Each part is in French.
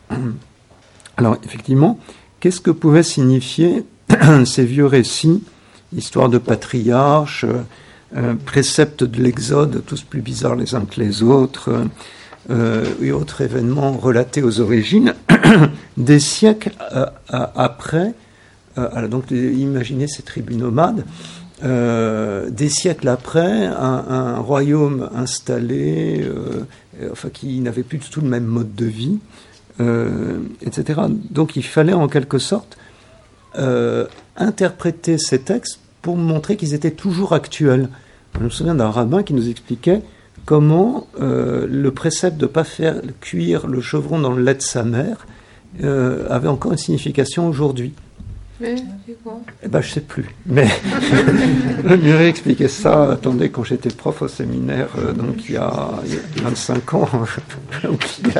Alors, effectivement, qu'est-ce que pouvaient signifier ces vieux récits, histoire de patriarches, préceptes de l'Exode, tous plus bizarres les uns que les autres, et autres événements relatés aux origines, des siècles après, donc imaginez ces tribus nomades, des siècles après, un royaume installé, qui n'avait plus du tout le même mode de vie, etc. Donc il fallait en quelque sorte interpréter ces textes pour montrer qu'ils étaient toujours actuels. Je me souviens d'un rabbin qui nous expliquait comment le précepte de ne pas faire cuire le chevreau dans le lait de sa mère avait encore une signification aujourd'hui. Mais c'est quoi ? Je ne sais plus. Mais je lui ai expliqué ça, attendez, quand j'étais prof au séminaire, donc il y a 25 ans. Je crois un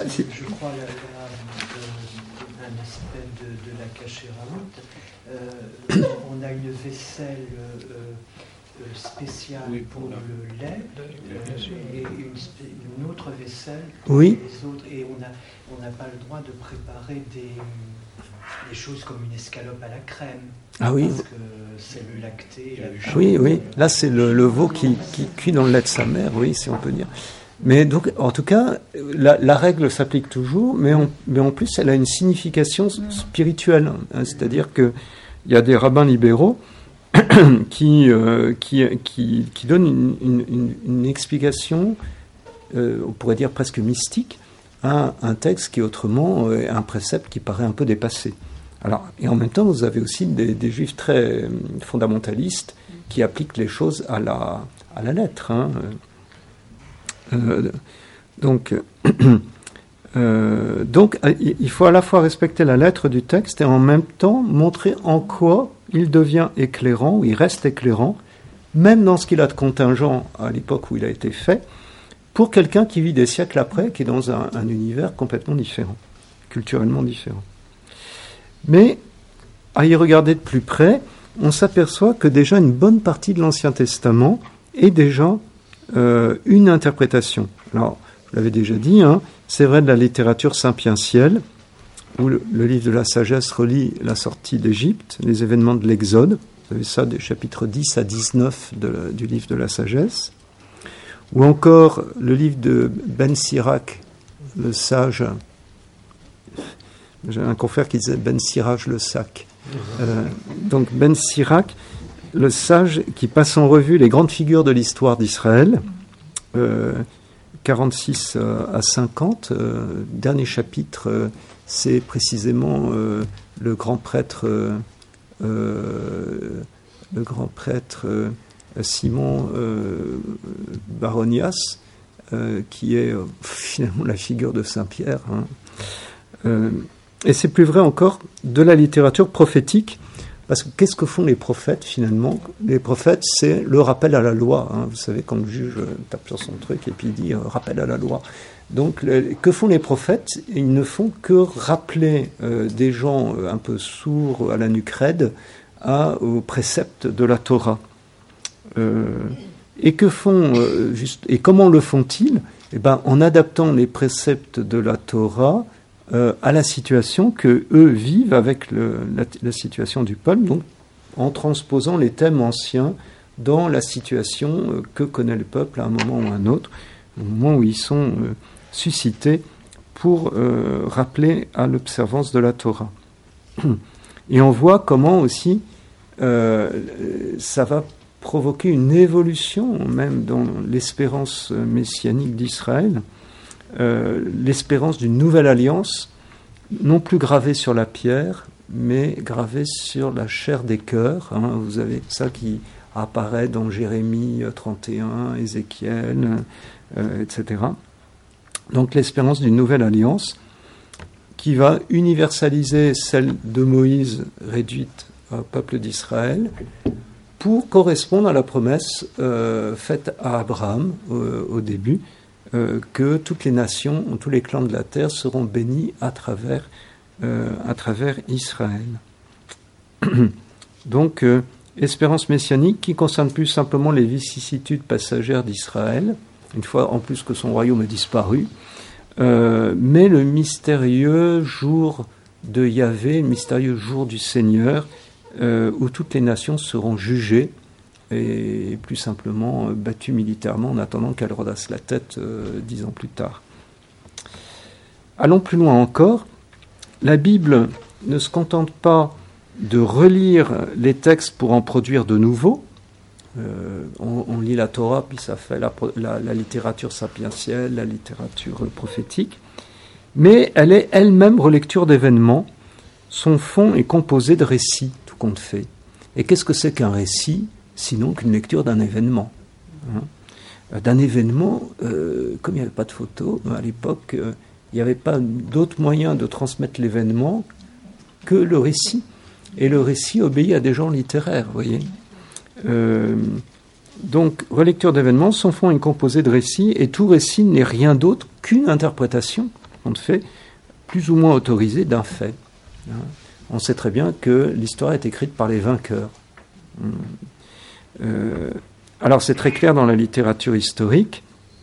aspect de la cachéranoute. On a une vaisselle spéciale pour le lait et une autre vaisselle pour les autres. Et on n'a pas le droit de préparer des choses comme une escalope à la crème. Ah oui. Parce que c'est le lacté. Oui. Là, c'est le veau qui cuit dans le lait de sa mère, oui, si on peut dire. Mais donc, en tout cas, la règle s'applique toujours, mais en plus, elle a une signification spirituelle. Hein, c'est-à-dire qu'il y a des rabbins libéraux qui donnent une explication, on pourrait dire presque mystique, à un texte qui autrement est un précepte qui paraît un peu dépassé. Alors, et en même temps, vous avez aussi des juifs très fondamentalistes qui appliquent les choses à la lettre. Hein. Donc, il faut à la fois respecter la lettre du texte et en même temps montrer en quoi il devient éclairant, ou il reste éclairant, même dans ce qu'il a de contingent à l'époque où il a été fait, pour quelqu'un qui vit des siècles après, qui est dans un univers complètement différent, culturellement différent. Mais, à y regarder de plus près, on s'aperçoit que déjà une bonne partie de l'Ancien Testament est déjà une interprétation. Alors, je l'avais déjà dit, hein, c'est vrai de la littérature sapientielle, où le livre de la sagesse relie la sortie d'Égypte, les événements de l'Exode. Vous avez ça des chapitres 10 à 19 du livre de la sagesse. Ou encore le livre de Ben Sirach, le sage. J'ai un confrère qui disait Ben Sirach le sac. Donc Ben Sirach, le sage qui passe en revue les grandes figures de l'histoire d'Israël, 46 à 50. Dernier chapitre, c'est précisément le grand prêtre Simon Baronias, qui est finalement la figure de Saint-Pierre. Hein. Et c'est plus vrai encore de la littérature prophétique, parce que qu'est-ce que font les prophètes finalement ? Les prophètes, c'est le rappel à la loi. Hein. Vous savez, quand le juge tape sur son truc et puis il dit rappel à la loi. Donc, que font les prophètes ? Ils ne font que rappeler des gens un peu sourds à la nuque raide aux préceptes de la Torah. Et que font et comment le font-ils ? Eh ben, en adaptant les préceptes de la Torah à la situation que eux vivent avec la situation du peuple, donc en transposant les thèmes anciens dans la situation que connaît le peuple à un moment ou à un autre, au moment où ils sont suscités pour rappeler à l'observance de la Torah. Et on voit comment aussi ça va provoquer une évolution même dans l'espérance messianique d'Israël, l'espérance d'une nouvelle alliance, non plus gravée sur la pierre, mais gravée sur la chair des cœurs. Hein. Vous avez ça qui apparaît dans Jérémie 31, Ézéchiel, etc. Donc l'espérance d'une nouvelle alliance qui va universaliser celle de Moïse réduite au peuple d'Israël pour correspondre à la promesse faite à Abraham au début, que toutes les nations, tous les clans de la terre seront bénis à travers Israël. Donc, espérance messianique qui concerne plus simplement les vicissitudes passagères d'Israël, une fois en plus que son royaume a disparu, mais le mystérieux jour de Yahvé, le mystérieux jour du Seigneur, où toutes les nations seront jugées et plus simplement battues militairement en attendant qu'elles redassent la tête 10 ans plus tard. Allons plus loin encore. La Bible ne se contente pas de relire les textes pour en produire de nouveaux. On lit la Torah, puis ça fait la littérature sapientielle, la littérature prophétique, mais elle est elle-même relecture d'événements. Son fond est composé de récits, tout compte fait. Et qu'est-ce que c'est qu'un récit, sinon qu'une lecture d'un événement, d'un événement, comme il n'y avait pas de photos, à l'époque, il n'y avait pas d'autre moyen de transmettre l'événement que le récit. Et le récit obéit à des genres littéraires, vous voyez. Donc, relecture d'événements, son fond est composé de récits, et tout récit n'est rien d'autre qu'une interprétation, on fait, plus ou moins autorisée d'un fait. On sait très bien que l'histoire est écrite par les vainqueurs. Alors, c'est très clair dans la littérature historique.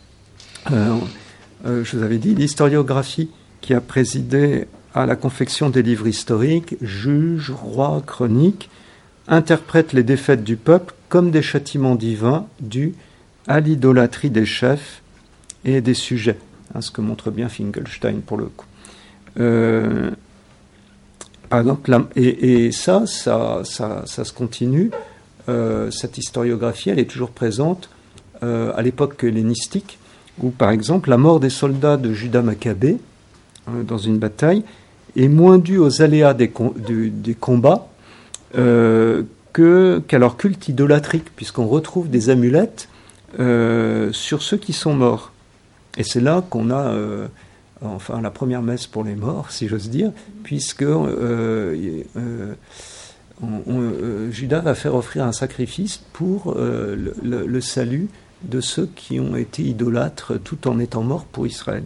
Je vous avais dit, l'historiographie qui a présidé à la confection des livres historiques, juges, rois, chroniques, interprète les défaites du peuple comme des châtiments divins dus à l'idolâtrie des chefs et des sujets, ce que montre bien Finkelstein pour le coup. Par exemple, ça se continue, cette historiographie, elle est toujours présente à l'époque hellénistique, où par exemple la mort des soldats de Judas Maccabée dans une bataille est moins due aux aléas des combats qu'à leur culte idolâtrique, puisqu'on retrouve des amulettes sur ceux qui sont morts. Et c'est là qu'on a la première messe pour les morts, si j'ose dire, puisque Judas va faire offrir un sacrifice pour le salut de ceux qui ont été idolâtres tout en étant morts pour Israël.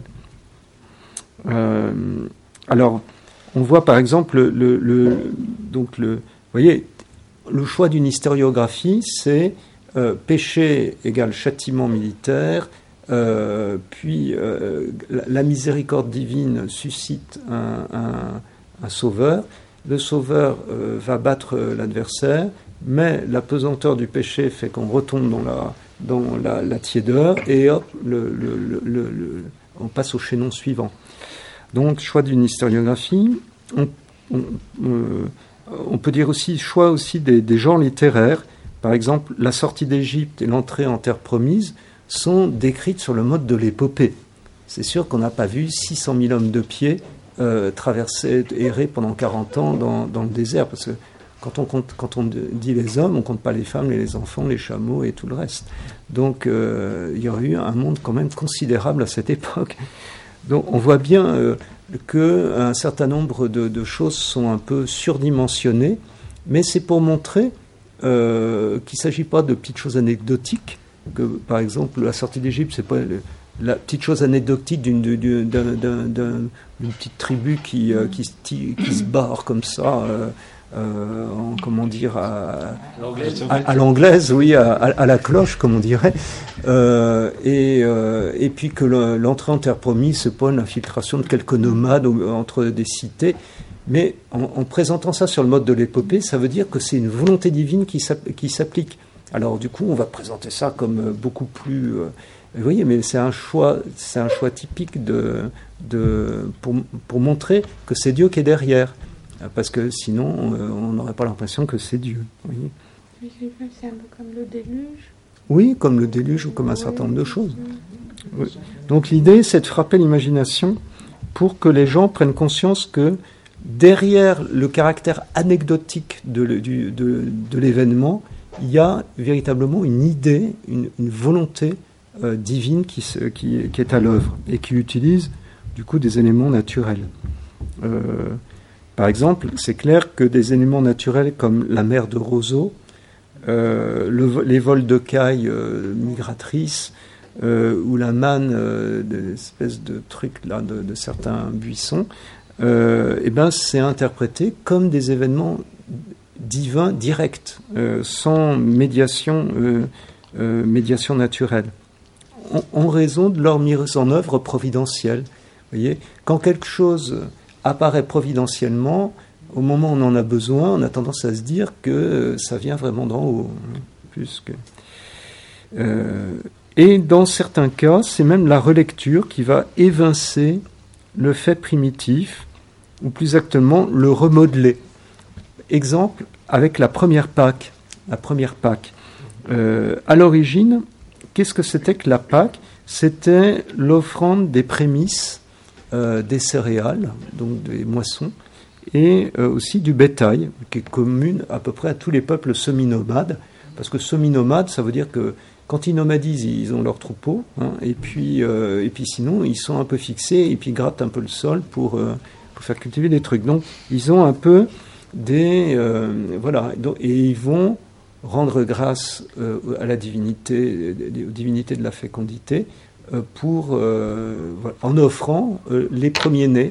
Alors, on voit par exemple vous voyez, le choix d'une historiographie, c'est péché égale châtiment militaire, puis la miséricorde divine suscite un sauveur. Le sauveur va battre l'adversaire, mais la pesanteur du péché fait qu'on retombe dans la tiédeur, et hop, on passe au chaînon suivant. Donc, choix d'une historiographie. On peut dire aussi choix aussi des genres littéraires. Par exemple, la sortie d'Égypte et l'entrée en terre promise sont décrites sur le mode de l'épopée. C'est sûr qu'on n'a pas vu 600 000 hommes de pied errer pendant 40 ans dans le désert, parce que quand on dit les hommes, on ne compte pas les femmes, les enfants, les chameaux et tout le reste. Donc il y aurait eu un monde quand même considérable à cette époque. Donc on voit bien qu'un certain nombre de choses sont un peu surdimensionnées, mais c'est pour montrer qu'il ne s'agit pas de petites choses anecdotiques, que par exemple la sortie d'Égypte, c'est pas la petite chose anecdotique d'une petite tribu qui se barre comme ça, comment dire, à l'anglaise, oui, à la cloche, comme on dirait, et puis que l'entrée en terre promise, c'est pas une infiltration de quelques nomades entre des cités, mais en présentant ça sur le mode de l'épopée, ça veut dire que c'est une volonté divine qui s'applique. Alors du coup, on va présenter ça comme beaucoup plus... vous voyez, mais c'est un choix typique pour montrer que c'est Dieu qui est derrière. Parce que sinon, on n'aurait pas l'impression que c'est Dieu. Voyez. C'est un peu comme le déluge. Oui, comme le déluge ou comme un certain nombre de choses. Oui. Donc l'idée, c'est de frapper l'imagination pour que les gens prennent conscience que derrière le caractère anecdotique de l'événement, il y a véritablement une idée, une volonté divine qui est à l'œuvre et qui utilise du coup des éléments naturels. Par exemple, c'est clair que des éléments naturels comme la mer de roseaux, les vols de cailles migratrices, ou la manne, des espèces de trucs là, de certains buissons, c'est interprété comme des événements divins directs, sans médiation naturelle, en raison de leur mise en œuvre providentielle. voyez, quand quelque chose apparaît providentiellement, au moment où on en a besoin, on a tendance à se dire que ça vient vraiment d'en haut. Plus que... et dans certains cas, c'est même la relecture qui va évincer le fait primitif, ou plus exactement le remodeler. Exemple, avec la première Pâque. À l'origine, qu'est-ce que c'était que la Pâque ? C'était l'offrande des prémices des céréales, donc des moissons, et aussi du bétail, qui est commune à peu près à tous les peuples semi-nomades, parce que semi-nomades, ça veut dire que quand ils nomadisent, ils ont leur troupeau, hein, et puis sinon, ils sont un peu fixés, et puis ils grattent un peu le sol pour faire cultiver des trucs. Donc, ils ont un peu des... voilà, et ils vont rendre grâce à la divinité, aux divinités de la fécondité, en offrant les premiers-nés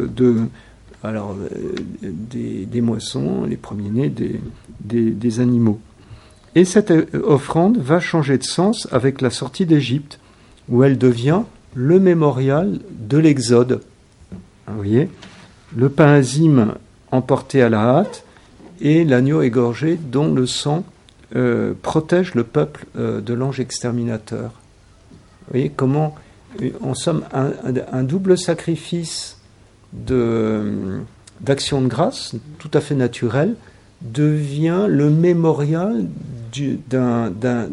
des moissons, les premiers-nés des animaux. Et cette offrande va changer de sens avec la sortie d'Égypte, où elle devient le mémorial de l'Exode. Vous voyez, le pain azime emporté à la hâte et l'agneau égorgé dont le sang protège le peuple de l'ange exterminateur. Vous voyez comment, en somme, un double sacrifice d'action de grâce, tout à fait naturel, devient le mémorial d'un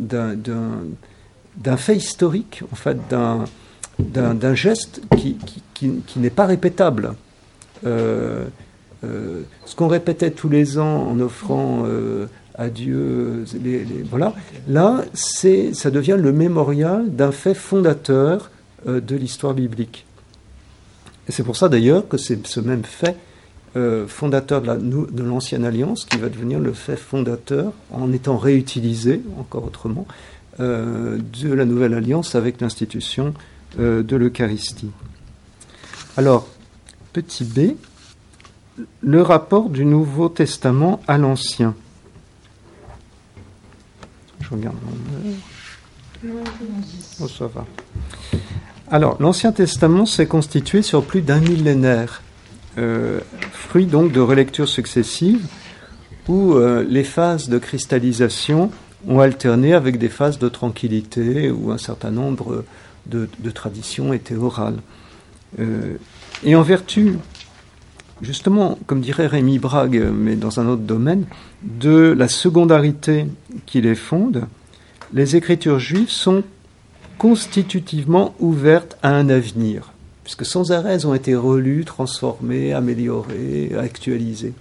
fait historique, en fait, d'un geste qui n'est pas répétable. Ce qu'on répétait tous les ans en offrant à Dieu, voilà, là, ça devient le mémorial d'un fait fondateur de l'histoire biblique. Et c'est pour ça d'ailleurs que c'est ce même fait fondateur de l'Ancienne Alliance qui va devenir le fait fondateur, en étant réutilisé, encore autrement, de la Nouvelle Alliance avec l'institution de l'Eucharistie. Alors, petit b, le rapport du Nouveau Testament à l'Ancien. Je regarde mon heure. Oh, ça va. Alors, l'Ancien Testament s'est constitué sur plus d'un millénaire, fruit donc de relectures successives où les phases de cristallisation ont alterné avec des phases de tranquillité où un certain nombre de traditions étaient orales. Et en vertu, justement, comme dirait Rémi Brague, mais dans un autre domaine, de la secondarité qui les fonde, les écritures juives sont constitutivement ouvertes à un avenir, puisque sans arrêt elles ont été relues, transformées, améliorées, actualisées.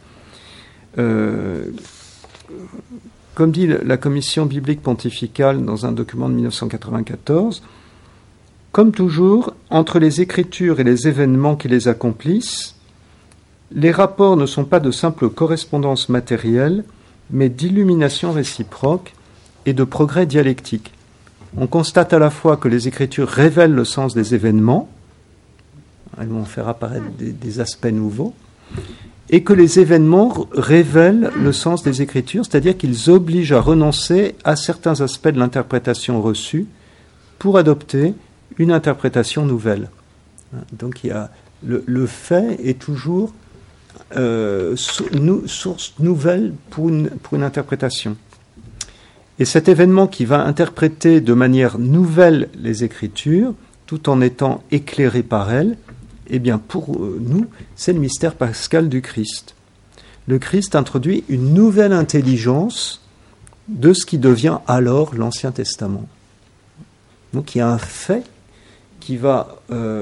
Comme dit la Commission biblique pontificale dans un document de 1994, comme toujours, entre les Écritures et les événements qui les accomplissent, les rapports ne sont pas de simples correspondances matérielles, mais d'illumination réciproque et de progrès dialectique. On constate à la fois que les Écritures révèlent le sens des événements, elles vont faire apparaître des aspects nouveaux, et que les événements révèlent le sens des Écritures, c'est-à-dire qu'ils obligent à renoncer à certains aspects de l'interprétation reçue pour adopter une interprétation nouvelle. Donc il y a le fait est toujours source nouvelle pour une interprétation. Et cet événement qui va interpréter de manière nouvelle les Écritures, tout en étant éclairé par elles, eh bien pour nous, c'est le mystère pascal du Christ. Le Christ introduit une nouvelle intelligence de ce qui devient alors l'Ancien Testament. Donc il y a un fait qui va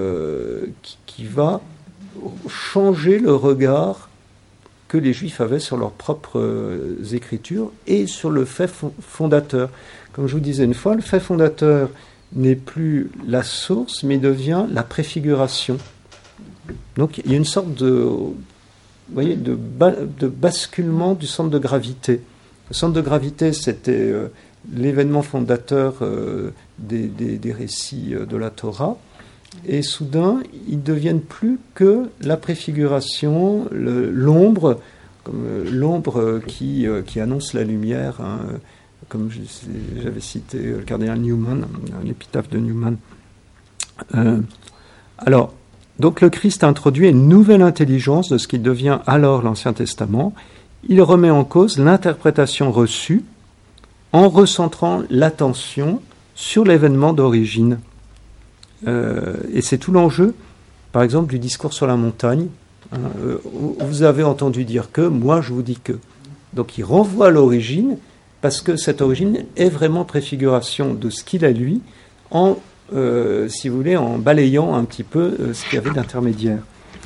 changer le regard que les Juifs avaient sur leurs propres écritures et sur le fait fondateur. Comme je vous disais une fois, le fait fondateur n'est plus la source, mais devient la préfiguration. Donc il y a une sorte de basculement du centre de gravité. Le centre de gravité, c'était l'événement fondateur des récits de la Torah. Et soudain, ils ne deviennent plus que la préfiguration, l'ombre, comme l'ombre qui annonce la lumière, hein, comme j'avais cité le cardinal Newman, l'épitaphe de Newman. Alors, Donc le Christ introduit une nouvelle intelligence de ce qui devient alors l'Ancien Testament. Il remet en cause l'interprétation reçue en recentrant l'attention sur l'événement d'origine. Et c'est tout l'enjeu, par exemple, du discours sur la montagne. Vous avez entendu dire que, moi je vous dis que. Donc il renvoie à l'origine, parce que cette origine est vraiment préfiguration de ce qu'il a lui, en, si vous voulez, en balayant un petit peu ce qu'il y avait d'intermédiaire.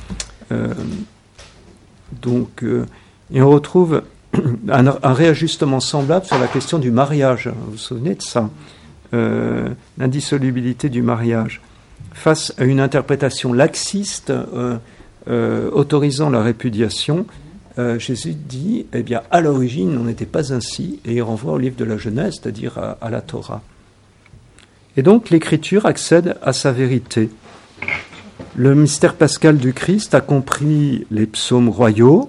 Et on retrouve un réajustement semblable sur la question du mariage. Vous vous souvenez de ça ? L'indissolubilité du mariage. Face à une interprétation laxiste autorisant la répudiation, Jésus dit, eh bien, à l'origine, on n'était pas ainsi, et il renvoie au livre de la Genèse, c'est-à-dire à la Torah. Et donc, l'Écriture accède à sa vérité. Le mystère pascal du Christ a compris les psaumes royaux.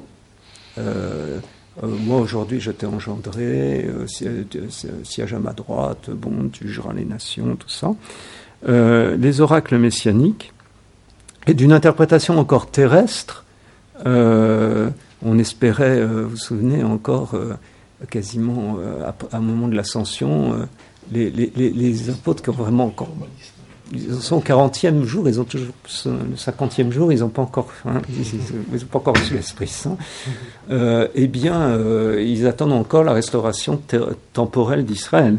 Moi, aujourd'hui, je t'ai engendré, siège à ma droite, bon, tu jugeras les nations, tout ça. Les oracles messianiques, et d'une interprétation encore terrestre, on espérait, vous vous souvenez encore, quasiment à un moment de l'ascension, les apôtres qui ont vraiment encore... Ils sont au 40e jour, ils ont toujours le 50e jour, ils n'ont pas encore, ils ont pas encore reçu l'Esprit Saint. Eh bien, ils attendent encore la restauration temporelle d'Israël.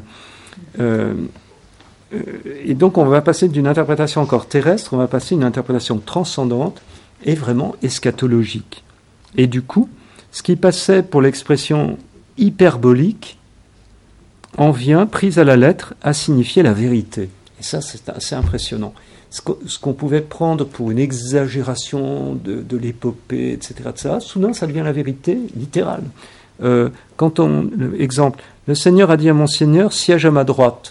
Et donc, on va passer d'une interprétation encore terrestre, on va passer à une interprétation transcendante et vraiment eschatologique. Et du coup, ce qui passait pour l'expression hyperbolique en vient, prise à la lettre, à signifier la vérité. Et ça, c'est assez impressionnant. Ce qu'on pouvait prendre pour une exagération de l'épopée, etc., soudain, ça devient la vérité littérale. Exemple, le Seigneur a dit à mon Seigneur, siège à ma droite.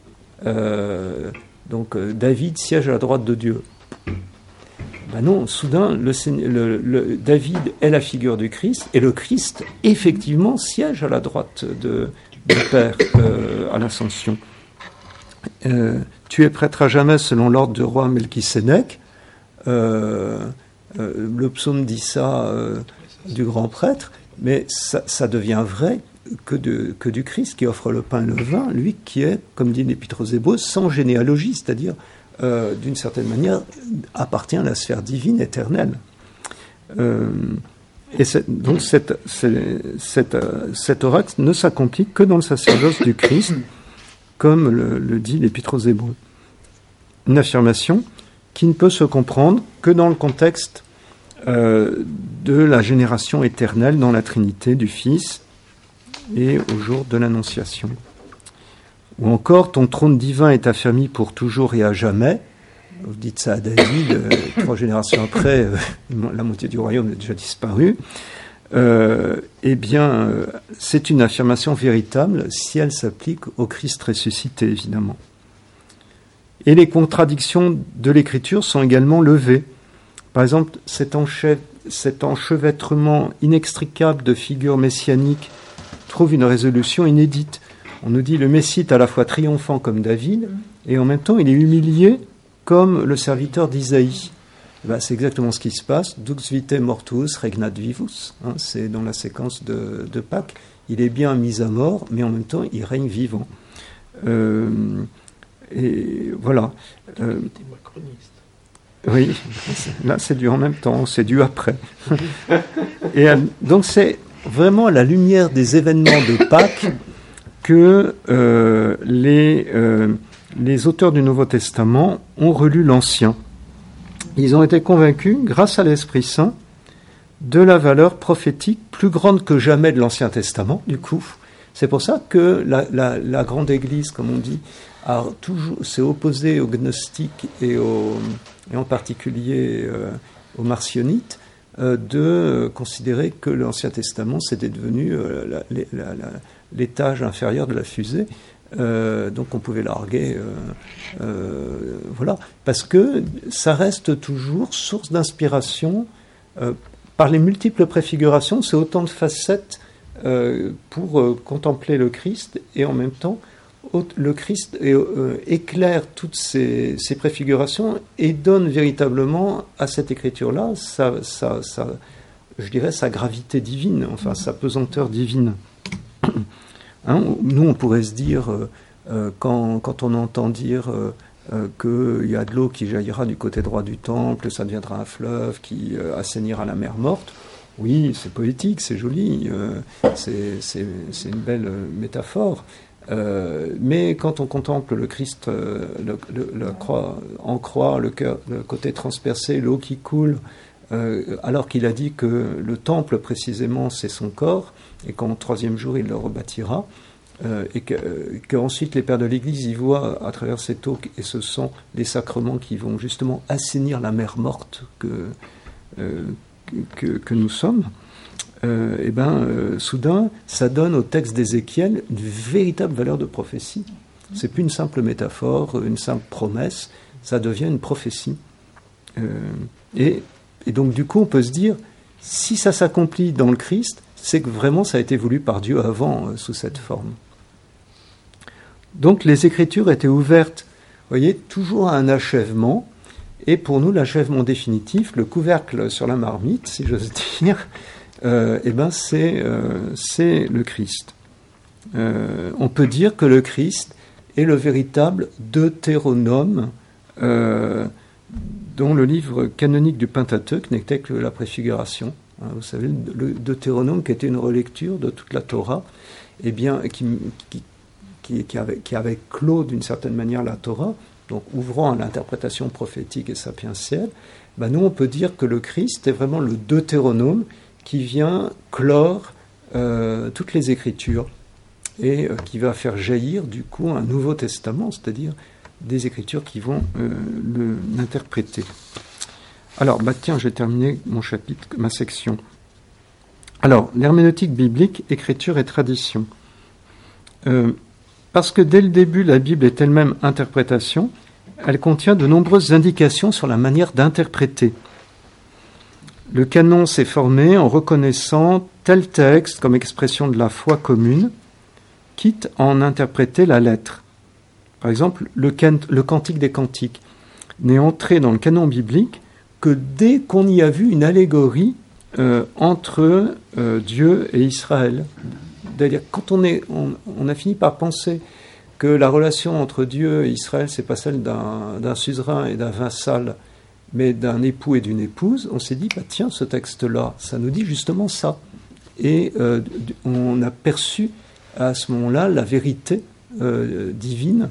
David siège à la droite de Dieu. Ben non, soudain, David est la figure du Christ, et le Christ, effectivement, siège à la droite du Père à l'Ascension. Tu es prêtre à jamais selon l'ordre du roi Melchisédek. Le psaume dit ça du grand prêtre, mais ça devient vrai que du Christ qui offre le pain et le vin, lui qui est, comme dit l'Épître aux Hébreux, sans généalogie, c'est-à-dire d'une certaine manière appartient à la sphère divine éternelle. Donc cet oracle ne s'accomplit que dans le sacerdoce du Christ, comme le dit l'Épître aux Hébreux. Une affirmation qui ne peut se comprendre que dans le contexte de la génération éternelle dans la Trinité du Fils et au jour de l'Annonciation. Ou encore, ton trône divin est affermi pour toujours et à jamais. Vous dites ça à David, 3 générations après, la moitié du royaume a déjà disparu. C'est une affirmation véritable si elle s'applique au Christ ressuscité, évidemment. Et les contradictions de l'Écriture sont également levées. Par exemple, cet enchevêtrement inextricable de figures messianiques trouve une résolution inédite. On nous dit le Messie est à la fois triomphant comme David, et en même temps il est humilié comme le serviteur d'Isaïe. C'est exactement ce qui se passe. Dux vitae mortuus regnat vivus. C'est dans la séquence de Pâques. Il est bien mis à mort, mais en même temps il règne vivant. Et voilà. Oui, là c'est du en même temps, c'est du après. Et donc c'est vraiment à la lumière des événements de Pâques que les auteurs du Nouveau Testament ont relu l'Ancien. Ils ont été convaincus, grâce à l'Esprit Saint, de la valeur prophétique plus grande que jamais de l'Ancien Testament, du coup. C'est pour ça que la grande Église, comme on dit, s'est opposée aux gnostiques et en particulier aux marcionites, de considérer que l'Ancien Testament c'était devenu l'étage inférieur de la fusée, donc on pouvait larguer, voilà, parce que ça reste toujours source d'inspiration par les multiples préfigurations. C'est autant de facettes pour contempler le Christ et en même temps le Christ éclaire toutes ces préfigurations et donne véritablement à cette écriture-là je dirais sa gravité divine, enfin sa pesanteur divine. Nous, on pourrait se dire, quand on entend dire qu'il y a de l'eau qui jaillira du côté droit du temple, ça deviendra un fleuve qui assainira la mer morte. Oui, c'est poétique, c'est joli, c'est une belle métaphore. Mais quand on contemple le Christ, la croix, en croix, le côté transpercé, l'eau qui coule, alors qu'il a dit que le temple précisément c'est son corps et qu'en troisième jour il le rebâtira, et qu'ensuite les pères de l'Église y voient à travers cette eau et ce sang les sacrements qui vont justement assainir la mer morte que nous sommes, soudain ça donne au texte d'Ézéchiel une véritable valeur de prophétie. C'est plus une simple métaphore, une simple promesse, ça devient une prophétie. Et donc du coup on peut se dire, si ça s'accomplit dans le Christ, c'est que vraiment ça a été voulu par Dieu avant sous cette forme. Donc les Écritures étaient ouvertes, vous voyez, toujours à un achèvement, et pour nous l'achèvement définitif, le couvercle sur la marmite, si j'ose dire, c'est le Christ. On peut dire que le Christ est le véritable Deutéronome, dont le livre canonique du Pentateuque n'était que la préfiguration. Vous savez, le Deutéronome, qui était une relecture de toute la Torah, qui avait clos d'une certaine manière la Torah, donc ouvrant à l'interprétation prophétique et sapientielle, nous on peut dire que le Christ est vraiment le Deutéronome qui vient clore toutes les Écritures et qui va faire jaillir du coup un Nouveau Testament, c'est-à-dire des Écritures qui vont l'interpréter. Alors, tiens, j'ai terminé mon chapitre, ma section. Alors, l'herméneutique biblique, Écriture et tradition. Parce que dès le début, la Bible est elle-même interprétation, elle contient de nombreuses indications sur la manière d'interpréter. Le canon s'est formé en reconnaissant tel texte comme expression de la foi commune, quitte à en interpréter la lettre. Par exemple, le Cantique des Cantiques n'est entré dans le canon biblique que dès qu'on y a vu une allégorie entre Dieu et Israël. C'est-à-dire, quand on a fini par penser que la relation entre Dieu et Israël, c'est pas celle d'un suzerain et d'un vassal, mais d'un époux et d'une épouse, on s'est dit, tiens, ce texte-là, ça nous dit justement ça. Et on a perçu à ce moment-là la vérité divine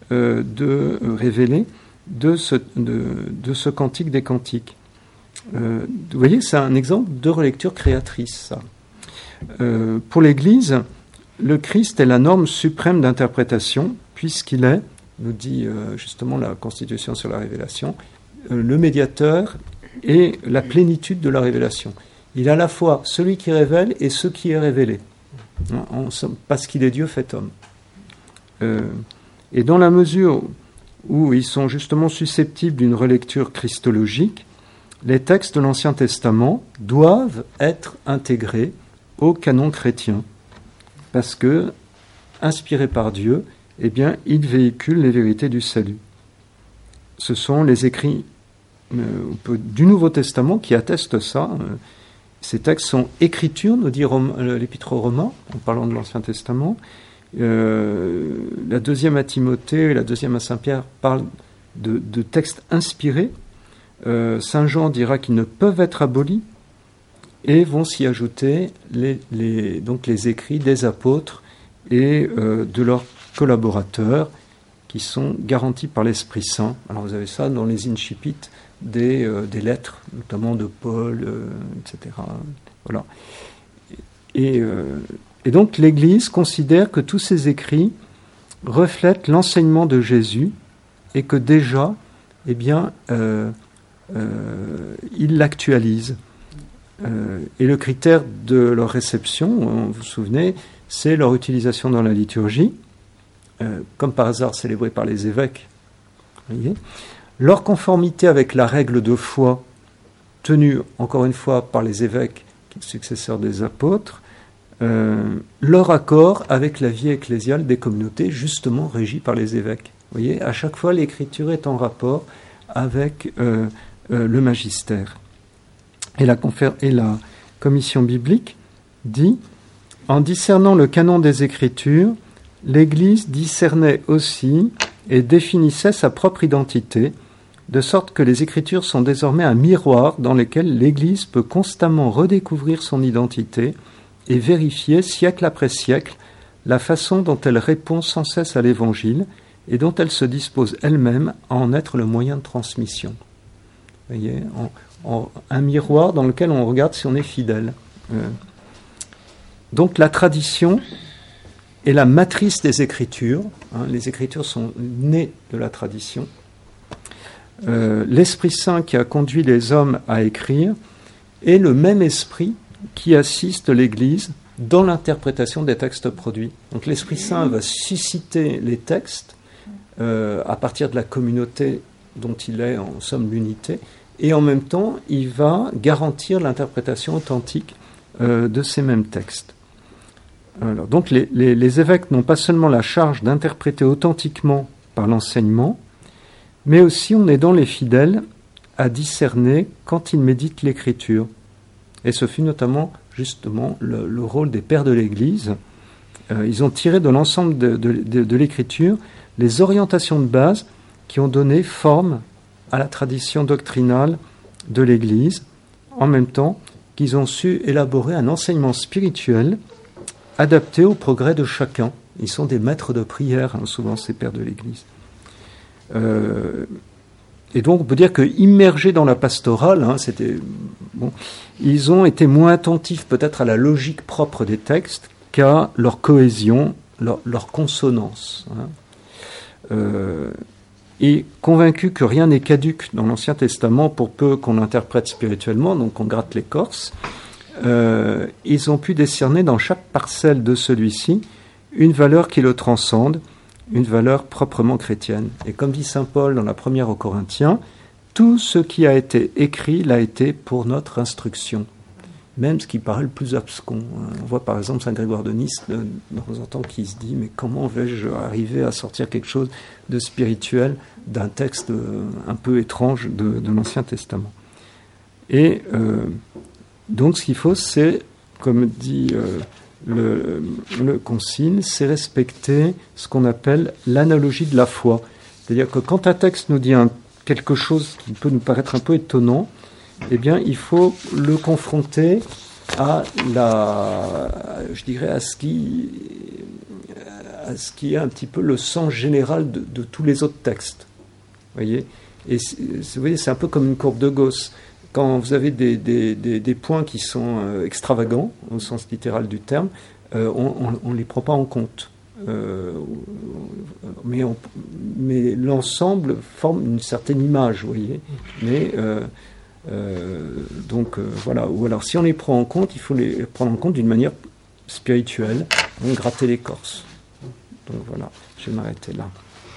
révélée de ce Cantique des Cantiques. Vous voyez, c'est un exemple de relecture créatrice, ça. Pour l'Église, le Christ est la norme suprême d'interprétation, puisqu'il est, nous dit justement la Constitution sur la révélation, le médiateur et la plénitude de la révélation. Il est à la fois celui qui révèle et ce qui est révélé, parce qu'il est Dieu fait homme. Et dans la mesure où ils sont justement susceptibles d'une relecture christologique, les textes de l'Ancien Testament doivent être intégrés au canon chrétien, parce que, inspirés par Dieu, ils véhiculent les vérités du salut. Ce sont les écrits du Nouveau Testament qui attestent ça. Ces textes sont écritures, nous dit l'Épître aux Romains, en parlant de l'Ancien Testament. La deuxième à Timothée et la deuxième à Saint-Pierre parlent de textes inspirés. Saint Jean dira qu'ils ne peuvent être abolis, et vont s'y ajouter les écrits des apôtres et de leurs collaborateurs qui sont garantis par l'Esprit Saint. Alors vous avez ça dans les incipits des lettres, notamment de Paul, etc. Voilà. Et donc l'Église considère que tous ces écrits reflètent l'enseignement de Jésus et que déjà, il l'actualise. Et le critère de leur réception, vous vous souvenez, c'est leur utilisation dans la liturgie, comme par hasard célébrée par les évêques. Voyez, leur conformité avec la règle de foi tenue, encore une fois, par les évêques, successeurs des apôtres, leur accord avec la vie ecclésiale des communautés, justement régies par les évêques. Vous voyez, à chaque fois, l'écriture est en rapport avec le magistère. Et la commission biblique dit, en discernant le canon des Écritures, l'Église discernait aussi et définissait sa propre identité, de sorte que les Écritures sont désormais un miroir dans lequel l'Église peut constamment redécouvrir son identité et vérifier, siècle après siècle, la façon dont elle répond sans cesse à l'Évangile et dont elle se dispose elle-même à en être le moyen de transmission. Vous voyez, un miroir dans lequel on regarde si on est fidèle. Donc la tradition est la matrice des Écritures. Les Écritures sont nées de la tradition. L'Esprit Saint qui a conduit les hommes à écrire est le même esprit qui assiste l'Église dans l'interprétation des textes produits. Donc l'Esprit Saint va susciter les textes à partir de la communauté dont il est en somme l'unité, et en même temps il va garantir l'interprétation authentique de ces mêmes textes. Alors, donc les évêques n'ont pas seulement la charge d'interpréter authentiquement par l'enseignement, mais aussi on aidant les fidèles à discerner quand ils méditent l'Écriture. Et ce fut notamment, justement, le rôle des pères de l'Église. Ils ont tiré de l'ensemble de l'Écriture les orientations de base qui ont donné forme à la tradition doctrinale de l'Église, en même temps qu'ils ont su élaborer un enseignement spirituel adapté au progrès de chacun. Ils sont des maîtres de prière, souvent ces pères de l'Église. Et donc on peut dire que immergés dans la pastorale, ils ont été moins attentifs peut-être à la logique propre des textes qu'à leur cohésion, leur consonance. Et convaincus que rien n'est caduc dans l'Ancien Testament pour peu qu'on l'interprète spirituellement, donc on gratte l'écorce, ils ont pu décerner dans chaque parcelle de celui-ci une valeur qui le transcende, une valeur proprement chrétienne. Et comme dit saint Paul dans la première aux Corinthiens, tout ce qui a été écrit l'a été pour notre instruction. Même ce qui paraît le plus abscon. On voit par exemple saint Grégoire de Nice de temps en temps qui se dit « Mais comment vais-je arriver à sortir quelque chose de spirituel d'un texte un peu étrange de l'Ancien Testament ?» Et donc ce qu'il faut, c'est, comme dit le Concile, c'est respecter ce qu'on appelle l'analogie de la foi. C'est-à-dire que quand un texte nous dit quelque chose qui peut nous paraître un peu étonnant, eh bien, il faut le confronter à ce qui est un petit peu le sens général de tous les autres textes. Vous voyez ? Et vous voyez, c'est un peu comme une courbe de Gauss. Quand vous avez des points qui sont extravagants, au sens littéral du terme, on ne les prend pas en compte. Mais l'ensemble forme une certaine image, vous voyez. Mais voilà. Ou alors, si on les prend en compte, il faut les prendre en compte d'une manière spirituelle, donc gratter l'écorce. Donc voilà, je vais m'arrêter là.